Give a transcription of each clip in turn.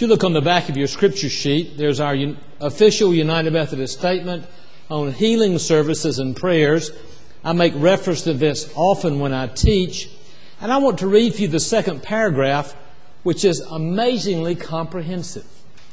you look on the back of your scripture sheet, there's our official United Methodist statement on healing services and prayers. I make reference to this often when I teach. And I want to read for you the second paragraph, which is amazingly comprehensive.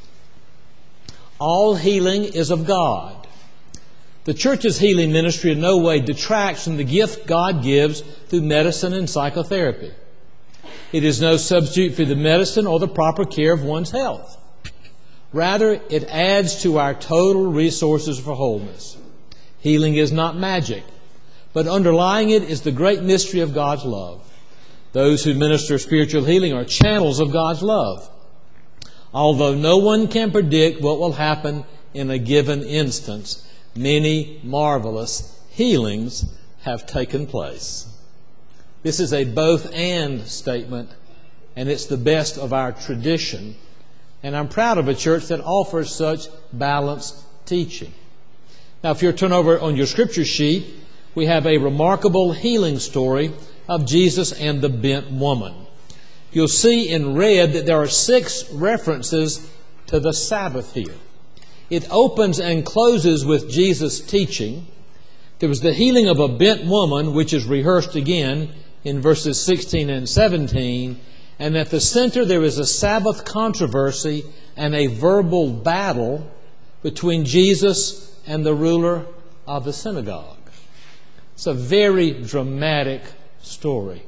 All healing is of God. The church's healing ministry in no way detracts from the gift God gives through medicine and psychotherapy. It is no substitute for the medicine or the proper care of one's health. Rather, it adds to our total resources for wholeness. Healing is not magic, but underlying it is the great mystery of God's love. Those who minister spiritual healing are channels of God's love. Although no one can predict what will happen in a given instance, many marvelous healings have taken place. This is a both-and statement, and it's the best of our tradition. And I'm proud of a church that offers such balanced teaching. Now, if you'll turn over on your scripture sheet, we have a remarkable healing story of Jesus and the bent woman. You'll see in red that there are 6 references to the Sabbath here. It opens and closes with Jesus' teaching. There was the healing of a bent woman, which is rehearsed again in verses 16 and 17. And at the center there is a Sabbath controversy and a verbal battle between Jesus and the ruler of the synagogue. It's a very dramatic story.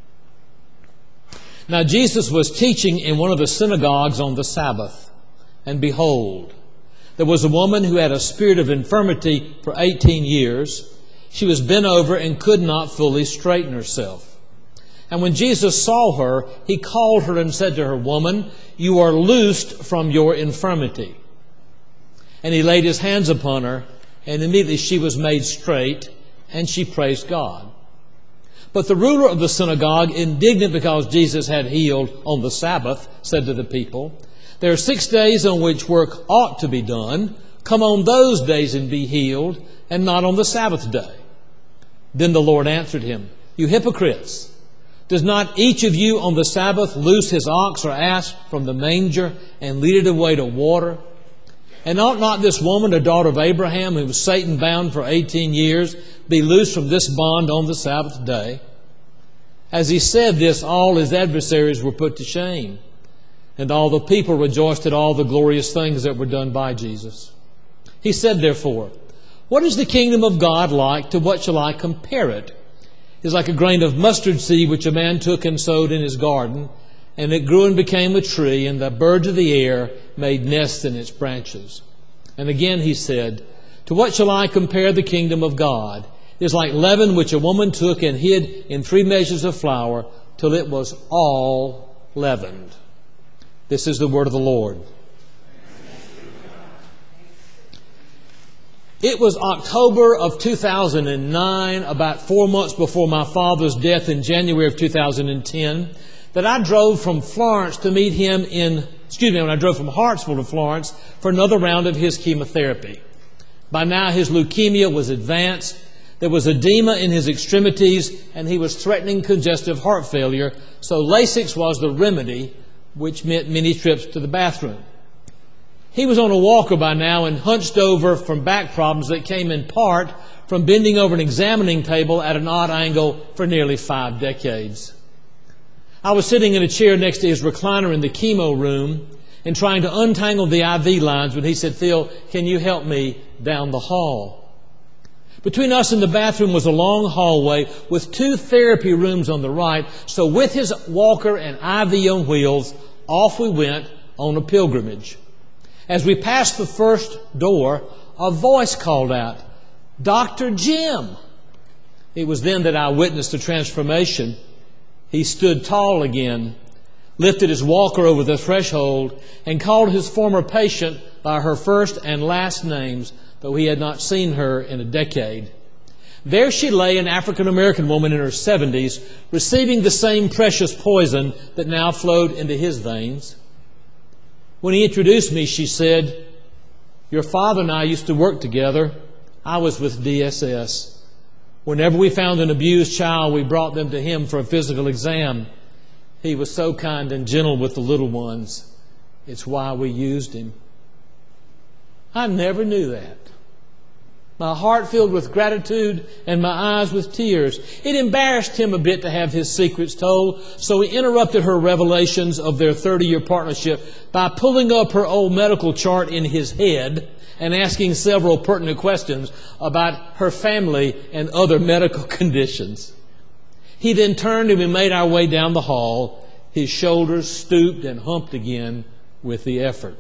Now Jesus was teaching in one of the synagogues on the Sabbath, and behold, there was a woman who had a spirit of infirmity for 18 years. She was bent over and could not fully straighten herself. And when Jesus saw her, He called her and said to her, "Woman, you are loosed from your infirmity." And He laid His hands upon her, and immediately she was made straight, and she praised God. But the ruler of the synagogue, indignant because Jesus had healed on the Sabbath, said to the people, "There are 6 days on which work ought to be done. Come on those days and be healed, and not on the Sabbath day." Then the Lord answered him, "You hypocrites! Does not each of you on the Sabbath loose his ox or ass from the manger and lead it away to water? And ought not this woman, a daughter of Abraham, who was Satan bound for 18 years, be loosed from this bond on the Sabbath day?" As he said this, all his adversaries were put to shame, and all the people rejoiced at all the glorious things that were done by Jesus. He said, therefore, "What is the kingdom of God like? To what shall I compare it? It is like a grain of mustard seed which a man took and sowed in his garden, and it grew and became a tree, and the birds of the air made nests in its branches." And again he said, "To what shall I compare the kingdom of God? It is like leaven which a woman took and hid in 3 measures of flour till it was all leavened." This is the word of the Lord. It was October of 2009, about 4 months before my father's death in January of 2010, that I drove from Florence to meet him when I drove from Hartsville to Florence for another round of his chemotherapy. By now his leukemia was advanced, there was edema in his extremities, and he was threatening congestive heart failure, so Lasix was the remedy, which meant many trips to the bathroom. He was on a walker by now and hunched over from back problems that came in part from bending over an examining table at an odd angle for nearly 5 decades. I was sitting in a chair next to his recliner in the chemo room and trying to untangle the IV lines when he said, "Phil, can you help me down the hall?" Between us and the bathroom was a long hallway with 2 therapy rooms on the right, so with his walker and IV on wheels, off we went on a pilgrimage. As we passed the first door, a voice called out, "Dr. Jim!" It was then that I witnessed the transformation. He stood tall again, lifted his walker over the threshold, and called his former patient by her first and last names, though he had not seen her in a decade. There she lay, an African-American woman in her 70s, receiving the same precious poison that now flowed into his veins. When he introduced me, she said, "Your father and I used to work together. I was with DSS. Whenever we found an abused child, we brought them to him for a physical exam. He was so kind and gentle with the little ones. It's why we used him. I never knew that. My heart filled with gratitude and my eyes with tears. It embarrassed him a bit to have his secrets told, so he interrupted her revelations of their 30-year partnership by pulling up her old medical chart in his head and asking several pertinent questions about her family and other medical conditions. He then turned and we made our way down the hall, his shoulders stooped and humped again with the effort.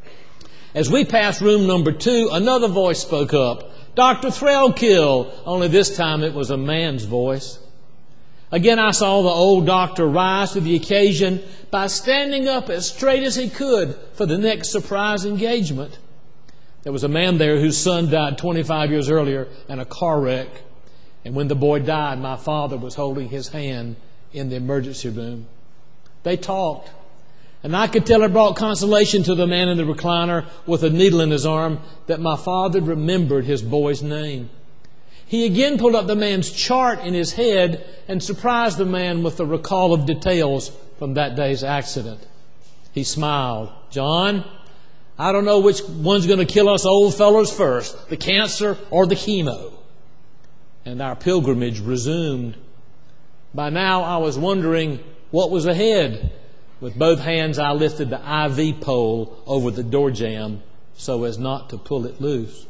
As we passed room number 2, another voice spoke up. Dr. Threlkill, only this time it was a man's voice. Again, I saw the old doctor rise to the occasion by standing up as straight as he could for the next surprise engagement. There was a man there whose son died 25 years earlier in a car wreck. And when the boy died, my father was holding his hand in the emergency room. They talked. And I could tell it brought consolation to the man in the recliner with a needle in his arm that my father remembered his boy's name. He again pulled up the man's chart in his head and surprised the man with the recall of details from that day's accident. He smiled. John, I don't know which one's going to kill us old fellows first, the cancer or the chemo. And our pilgrimage resumed. By now I was wondering what was ahead. With both hands, I lifted the IV pole over the door jamb so as not to pull it loose.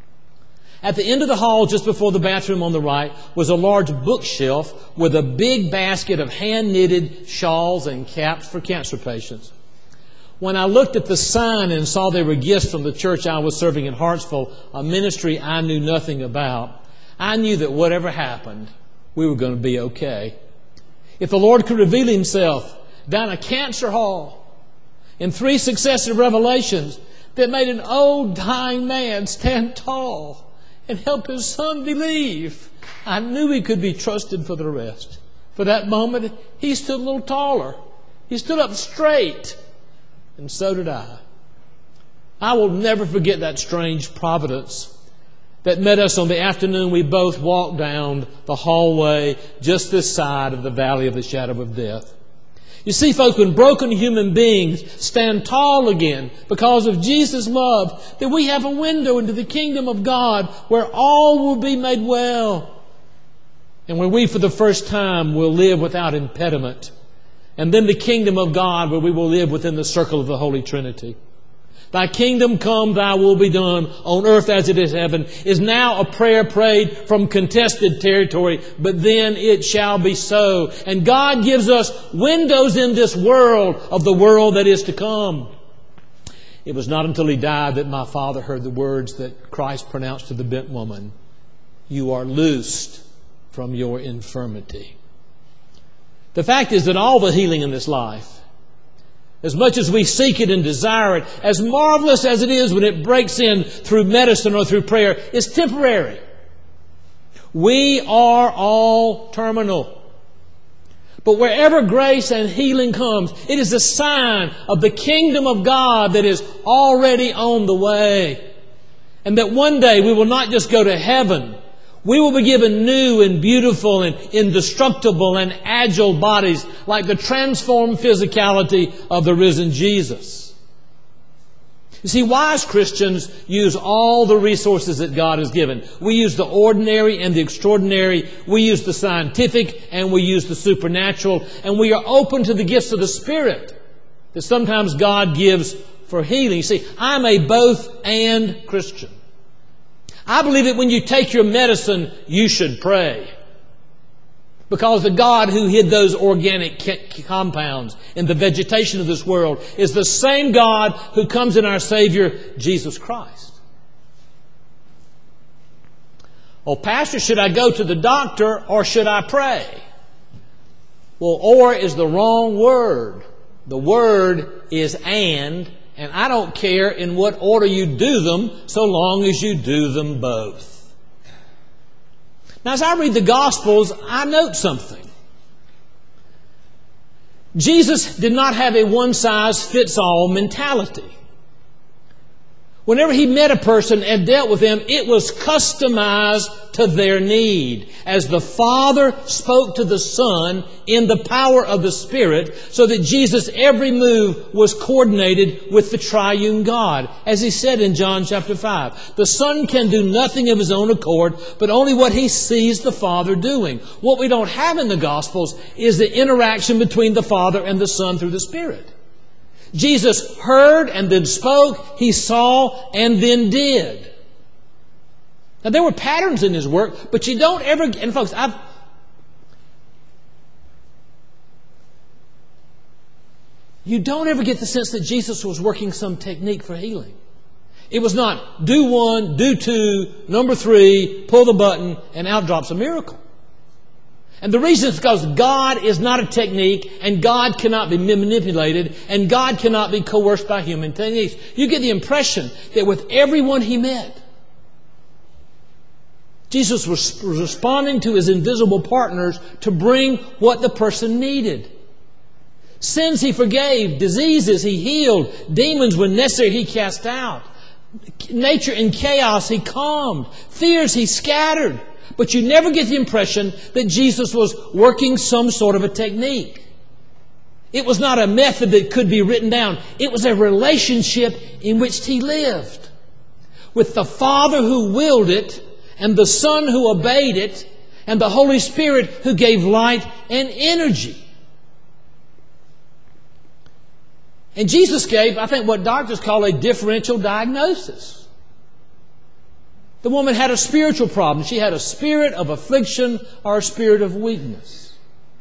At the end of the hall, just before the bathroom on the right, was a large bookshelf with a big basket of hand-knitted shawls and caps for cancer patients. When I looked at the sign and saw they were gifts from the church I was serving in Hartsville, a ministry I knew nothing about, I knew that whatever happened, we were going to be okay. If the Lord could reveal Himself down a cancer hall in 3 successive revelations that made an old dying man stand tall and help his son believe, I knew he could be trusted for the rest. For that moment, he stood a little taller. He stood up straight, and so did I. I will never forget that strange providence that met us on the afternoon we both walked down the hallway just this side of the valley of the shadow of death. You see, folks, when broken human beings stand tall again because of Jesus' love, then we have a window into the kingdom of God where all will be made well. And where we, for the first time, will live without impediment. And then the kingdom of God where we will live within the circle of the Holy Trinity. Thy kingdom come, thy will be done on earth as it is in heaven is now a prayer prayed from contested territory, but then it shall be so. And God gives us windows in this world of the world that is to come. It was not until He died that my father heard the words that Christ pronounced to the bent woman, "You are loosed from your infirmity." The fact is that all the healing in this life, as much as we seek it and desire it, as marvelous as it is when it breaks in through medicine or through prayer, is temporary. We are all terminal. But wherever grace and healing comes, it is a sign of the kingdom of God that is already on the way. And that one day we will not just go to heaven. We will be given new and beautiful and indestructible and agile bodies like the transformed physicality of the risen Jesus. You see, wise Christians use all the resources that God has given. We use the ordinary and the extraordinary. We use the scientific and we use the supernatural. And we are open to the gifts of the Spirit that sometimes God gives for healing. You see, I'm a both-and Christian. I believe that when you take your medicine, you should pray. Because the God who hid those organic compounds in the vegetation of this world is the same God who comes in our Savior, Jesus Christ. Oh, Pastor, should I go to the doctor or should I pray? Well, or is the wrong word. The word is and I don't care in what order you do them, so long as you do them both. Now, as I read the Gospels, I note something. Jesus did not have a one-size-fits-all mentality. Whenever He met a person and dealt with them, it was customized to their need. As the Father spoke to the Son in the power of the Spirit, so that Jesus' every move was coordinated with the triune God. As He said in John chapter 5, the Son can do nothing of His own accord, but only what He sees the Father doing. What we don't have in the Gospels is the interaction between the Father and the Son through the Spirit. Jesus heard and then spoke. He saw and then did. Now, there were patterns in His work, but you don't ever... And folks, you don't ever get the sense that Jesus was working some technique for healing. It was not do one, do two, number three, pull the button, and out drops a miracle. And the reason is because God is not a technique, and God cannot be manipulated, and God cannot be coerced by human techniques. You get the impression that with everyone He met, Jesus was responding to His invisible partners to bring what the person needed. Sins He forgave, diseases He healed, demons when necessary He cast out. Nature in chaos He calmed, fears He scattered. But you never get the impression that Jesus was working some sort of a technique. It was not a method that could be written down. It was a relationship in which He lived, with the Father who willed it, and the Son who obeyed it, and the Holy Spirit who gave light and energy. And Jesus gave, I think, what doctors call a differential diagnosis. The woman had a spiritual problem. She had a spirit of affliction or a spirit of weakness.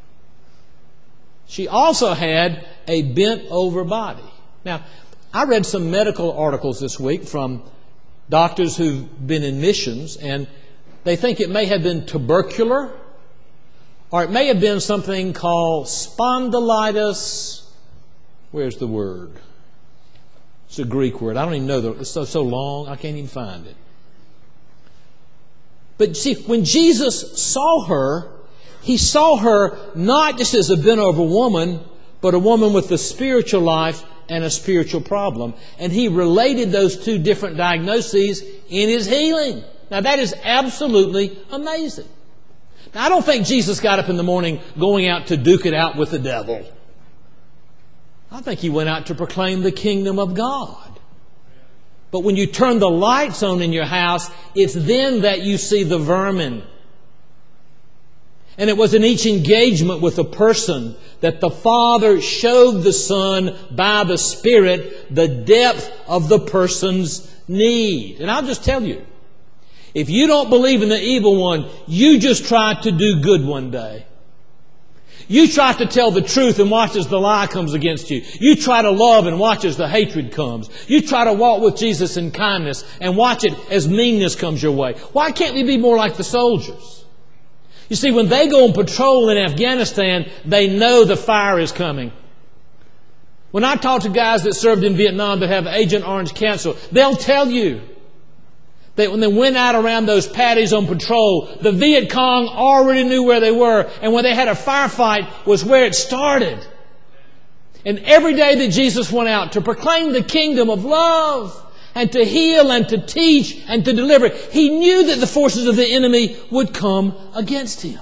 She also had a bent-over body. Now, I read some medical articles this week from doctors who've been in missions, and they think it may have been tubercular, or it may have been something called spondylitis. Where's the word? It's a Greek word. I don't even know. It's so long, I can't even find it. But see, when Jesus saw her, He saw her not just as a bent-over woman, but a woman with a spiritual life and a spiritual problem. And He related those two different diagnoses in His healing. Now, that is absolutely amazing. Now, I don't think Jesus got up in the morning going out to duke it out with the devil. I think He went out to proclaim the kingdom of God. But when you turn the lights on in your house, it's then that you see the vermin. And it was in each engagement with a person that the Father showed the Son by the Spirit the depth of the person's need. And I'll just tell you, if you don't believe in the evil one, you just try to do good one day. You try to tell the truth and watch as the lie comes against you. You try to love and watch as the hatred comes. You try to walk with Jesus in kindness and watch it as meanness comes your way. Why can't we be more like the soldiers? You see, when they go on patrol in Afghanistan, they know the fire is coming. When I talk to guys that served in Vietnam that have Agent Orange cancer, they'll tell you that when they went out around those paddies on patrol, the Viet Cong already knew where they were. And when they had a firefight was where it started. And every day that Jesus went out to proclaim the kingdom of love and to heal and to teach and to deliver, He knew that the forces of the enemy would come against Him.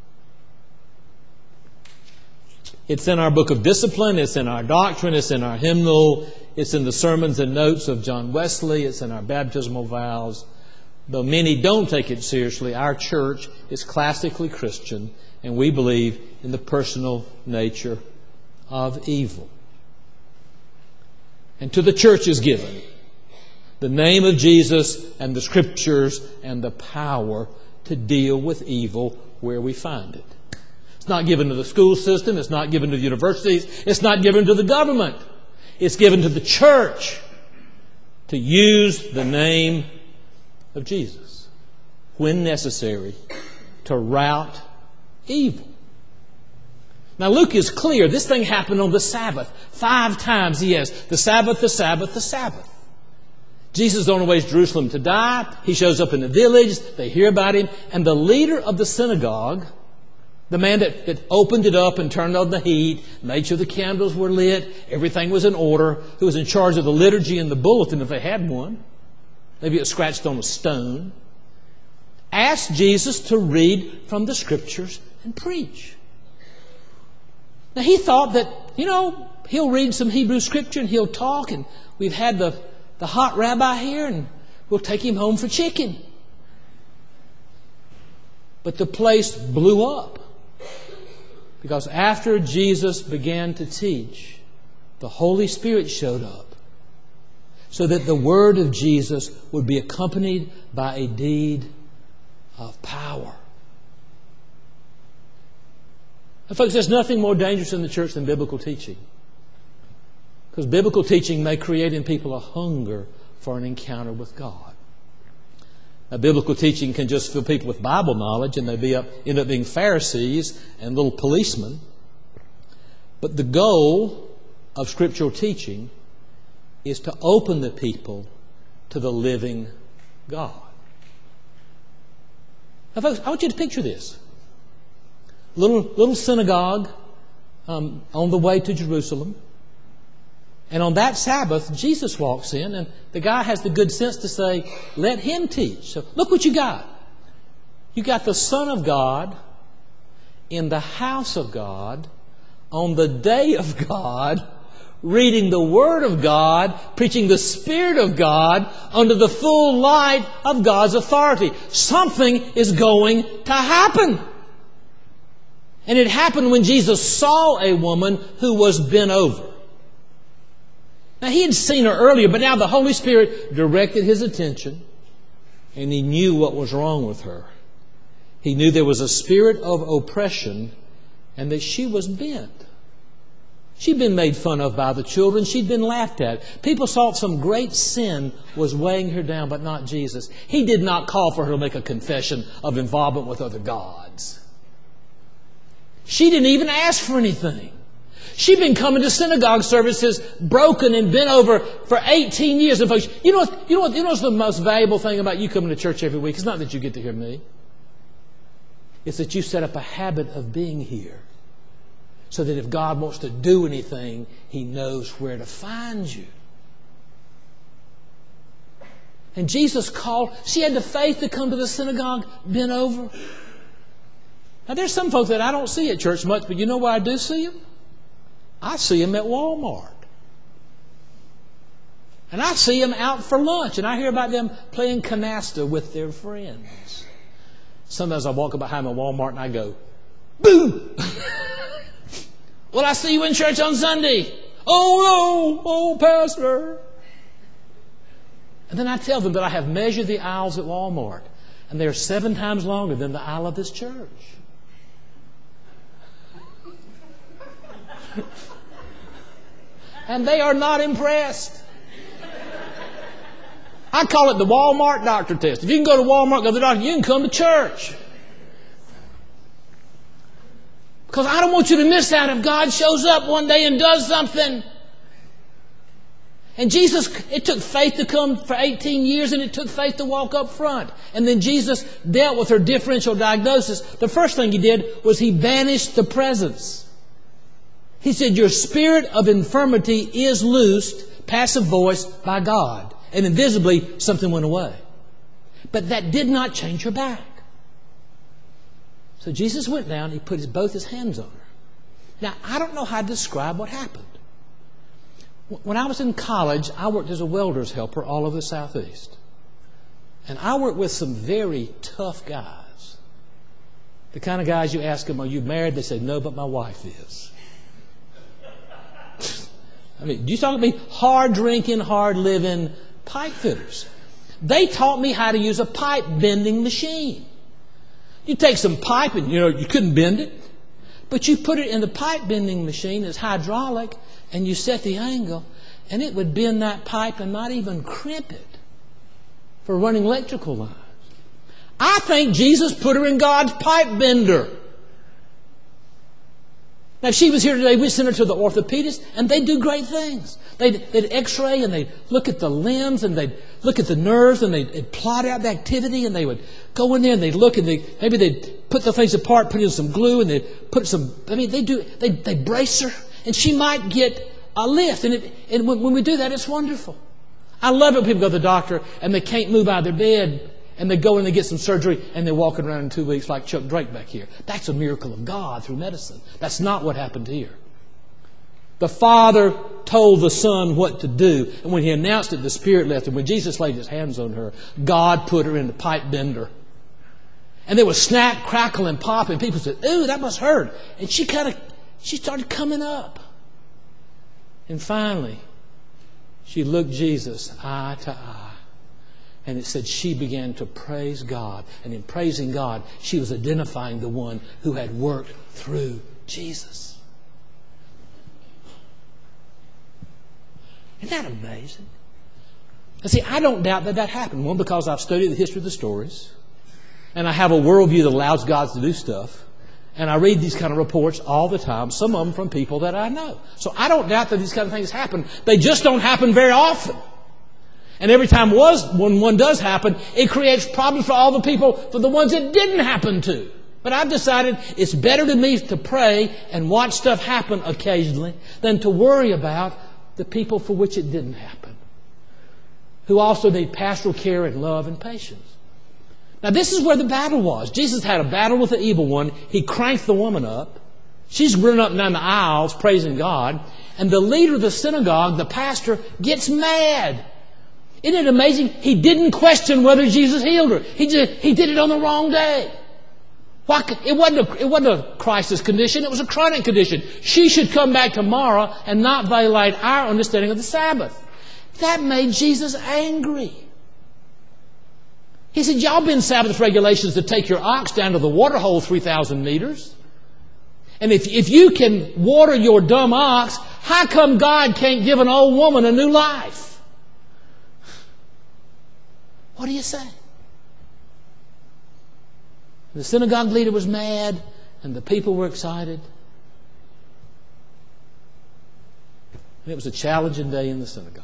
It's in our book of discipline. It's in our doctrine. It's in our hymnal. It's in the sermons and notes of John Wesley. It's in our baptismal vows. Though many don't take it seriously, our church is classically Christian, and we believe in the personal nature of evil. And to the church is given the name of Jesus and the Scriptures and the power to deal with evil where we find it. It's not given to the school system. It's not given to the universities. It's not given to the government. It's given to the church to use the name of Jesus when necessary to rout evil. Now, Luke is clear. This thing happened on the Sabbath. 5 times he has the Sabbath, the Sabbath, the Sabbath. Jesus is on his way to Jerusalem to die. He shows up in the village. They hear about him. And the leader of the synagogue, the man that opened it up and turned on the heat, made sure the candles were lit, everything was in order, who was in charge of the liturgy and the bulletin if they had one, maybe it was scratched on a stone, asked Jesus to read from the Scriptures and preach. Now he thought that, he'll read some Hebrew Scripture and he'll talk, and we've had the hot rabbi here and we'll take him home for chicken. But the place blew up. Because after Jesus began to teach, the Holy Spirit showed up so that the word of Jesus would be accompanied by a deed of power. And folks, there's nothing more dangerous in the church than biblical teaching. Because biblical teaching may create in people a hunger for an encounter with God. Now, biblical teaching can just fill people with Bible knowledge and they end up being Pharisees and little policemen. But the goal of scriptural teaching is to open the people to the living God. Now, folks, I want you to picture this. Little synagogue on the way to Jerusalem. And on that Sabbath, Jesus walks in, and the guy has the good sense to say, let him teach. So look what you got. You got the Son of God in the house of God on the day of God, reading the Word of God, preaching the Spirit of God under the full light of God's authority. Something is going to happen. And it happened when Jesus saw a woman who was bent over. Now, he had seen her earlier, but now the Holy Spirit directed his attention, and he knew what was wrong with her. He knew there was a spirit of oppression and that she was bent. She'd been made fun of by the children. She'd been laughed at. People thought some great sin was weighing her down, but not Jesus. He did not call for her to make a confession of involvement with other gods. She didn't even ask for anything. She'd been coming to synagogue services broken and bent over for 18 years. And folks, you know what's the most valuable thing about you coming to church every week? It's not that you get to hear me. It's that you set up a habit of being here. So that if God wants to do anything, He knows where to find you. And Jesus called. She had the faith to come to the synagogue bent over. Now there's some folks that I don't see at church much, but you know where I do see them? I see them at Walmart. And I see them out for lunch. And I hear about them playing canasta with their friends. Sometimes I walk behind a Walmart and I go, boo! Well, I see you in church on Sunday. Oh, no. Oh, Pastor. And then I tell them that I have measured the aisles at Walmart. And they're 7 times longer than the aisle of this church. And they are not impressed. I call it the Walmart doctor test. If you can go to Walmart, go to the doctor, you can come to church. Because I don't want you to miss out if God shows up one day and does something. And Jesus, it took faith to come for 18 years, and it took faith to walk up front. And then Jesus dealt with her differential diagnosis. The first thing He did was He banished the presence. He said, your spirit of infirmity is loosed, passive voice, by God. And invisibly, something went away. But that did not change her back. So Jesus went down, He put both His hands on her. Now, I don't know how to describe what happened. When I was in college, I worked as a welder's helper all over the Southeast. And I worked with some very tough guys. The kind of guys you ask them, are you married? They say, no, but my wife is. I mean, you talking to me hard drinking, hard living pipe fitters. They taught me how to use a pipe bending machine. You take some pipe and, you couldn't bend it. But you put it in the pipe bending machine, it's hydraulic, and you set the angle, and it would bend that pipe and not even crimp it for running electrical lines. I think Jesus put her in God's pipe bender. Now, if she was here today, we'd send her to the orthopedist, and they'd do great things. They'd x-ray, and they'd look at the limbs, and they'd look at the nerves, and they'd plot out the activity, and they would go in there, and they'd look, and maybe they'd put the things apart, put in some glue, and they'd put some, they'd brace her, and she might get a lift. And when we do that, it's wonderful. I love it when people go to the doctor and they can't move out of their bed and they go in and they get some surgery and they're walking around in 2 weeks like Chuck Drake back here. That's a miracle of God through medicine. That's not what happened here. The Father told the Son what to do. And when He announced it, the Spirit left. And when Jesus laid His hands on her, God put her in the pipe bender. And there was snap, crackle, and pop. And people said, ooh, that must hurt. And she started coming up. And finally, she looked Jesus eye to eye. And it said she began to praise God. And in praising God, she was identifying the one who had worked through Jesus. Isn't that amazing? And see, I don't doubt that happened. One, because I've studied the history of the stories. And I have a worldview that allows God to do stuff. And I read these kind of reports all the time, some of them from people that I know. So I don't doubt that these kind of things happen. They just don't happen very often. And every time when one does happen, it creates problems for all the people, for the ones it didn't happen to. But I've decided it's better to me to pray and watch stuff happen occasionally than to worry about the people for which it didn't happen, who also need pastoral care and love and patience. Now, this is where the battle was. Jesus had a battle with the evil one. He cranked the woman up. She's running up and down the aisles praising God. And the leader of the synagogue, the pastor, gets mad. Isn't it amazing? He didn't question whether Jesus healed her. He did it on the wrong day. It wasn't a crisis condition. It was a chronic condition. She should come back tomorrow and not violate our understanding of the Sabbath. That made Jesus angry. He said, y'all been Sabbath regulations to take your ox down to the water hole 3,000 meters. And if you can water your dumb ox, how come God can't give an old woman a new life? What do you say? The synagogue leader was mad, and the people were excited. And it was a challenging day in the synagogue.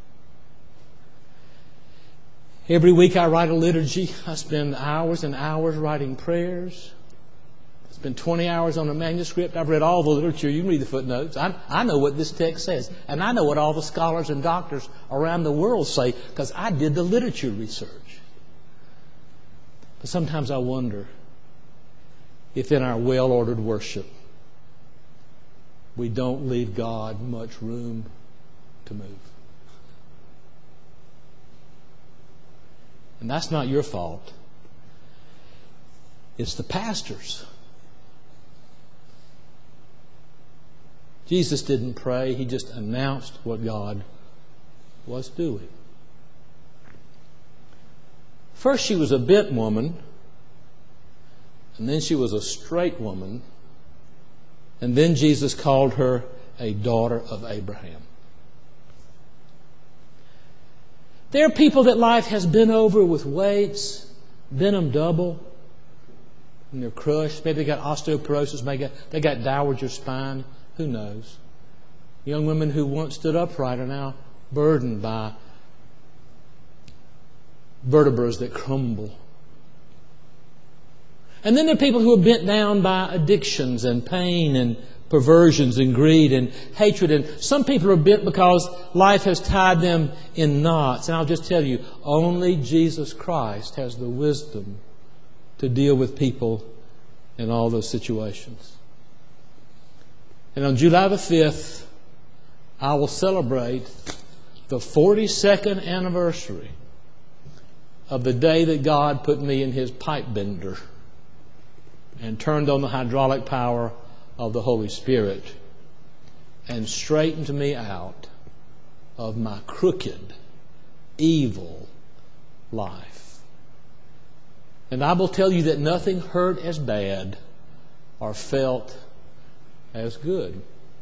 Every week I write a liturgy. I spend hours and hours writing prayers. I spend 20 hours on a manuscript. I've read all the literature. You can read the footnotes. I know what this text says. And I know what all the scholars and doctors around the world say because I did the literature research. But sometimes I wonder if in our well-ordered worship we don't leave God much room to move. And that's not your fault. It's the pastor's. Jesus didn't pray. He just announced what God was doing. First she was a bent woman, and then she was a straight woman, and then Jesus called her a daughter of Abraham. There are people that life has been over with weights, bent them double, and they're crushed. Maybe they got osteoporosis, maybe they got dowager spine. Who knows? Young women who once stood upright are now burdened by vertebrae that crumble. And then there are people who are bent down by addictions and pain and perversions and greed and hatred. And some people are bent because life has tied them in knots. And I'll just tell you, only Jesus Christ has the wisdom to deal with people in all those situations. And on July the 5th, I will celebrate the 42nd anniversary of the day that God put me in His pipe bender and turned on the hydraulic power of the Holy Spirit and straightened me out of my crooked, evil life. And I will tell you that nothing hurt as bad or felt as good.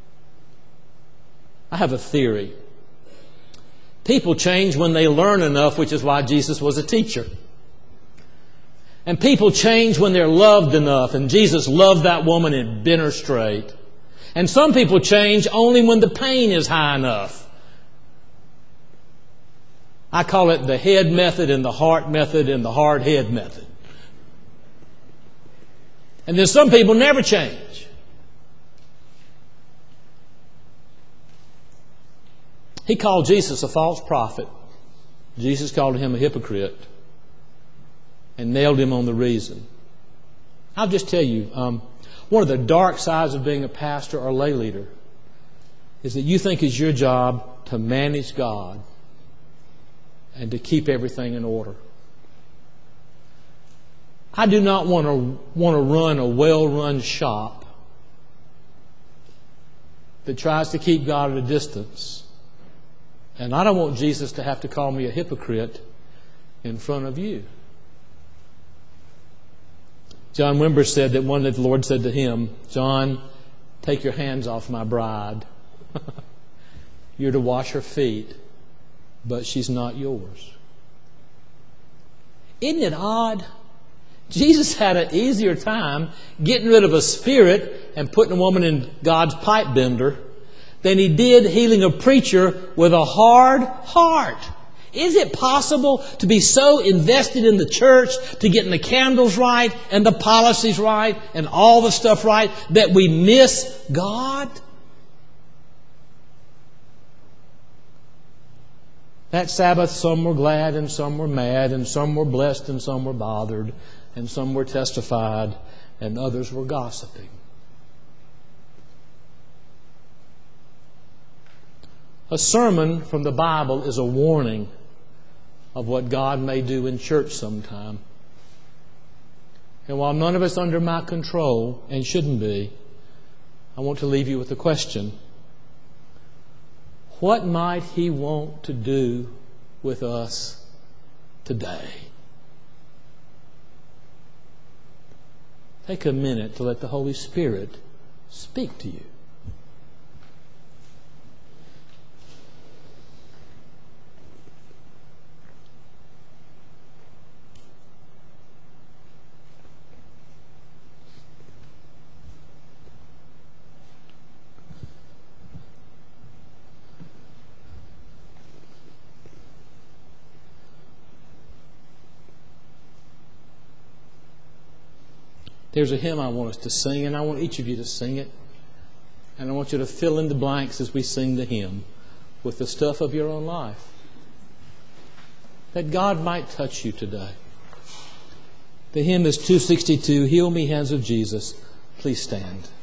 I have a theory. People change when they learn enough, which is why Jesus was a teacher. And people change when they're loved enough, and Jesus loved that woman and bent her straight. And some people change only when the pain is high enough. I call it the head method and the heart method and the hard head method. And then some people never change. He called Jesus a false prophet. Jesus called him a hypocrite and nailed him on the reason. I'll just tell you, one of the dark sides of being a pastor or lay leader is that you think it's your job to manage God and to keep everything in order. I do not want to run a well-run shop that tries to keep God at a distance. And I don't want Jesus to have to call me a hypocrite in front of you. John Wimber said that one day the Lord said to him, "John, take your hands off my bride. You're to wash her feet, but she's not yours." Isn't it odd? Jesus had an easier time getting rid of a spirit and putting a woman in God's pipe bender than he did healing a preacher with a hard heart. Is it possible to be so invested in the church, to getting the candles right and the policies right and all the stuff right, that we miss God? That Sabbath, some were glad and some were mad, and some were blessed and some were bothered, and some were testified and others were gossiping. A sermon from the Bible is a warning of what God may do in church sometime. And while none of it's under my control, and shouldn't be, I want to leave you with a question. What might He want to do with us today? Take a minute to let the Holy Spirit speak to you. There's a hymn I want us to sing, and I want each of you to sing it. And I want you to fill in the blanks as we sing the hymn with the stuff of your own life. That God might touch you today. The hymn is 262, "Heal Me, Hands of Jesus." Please stand.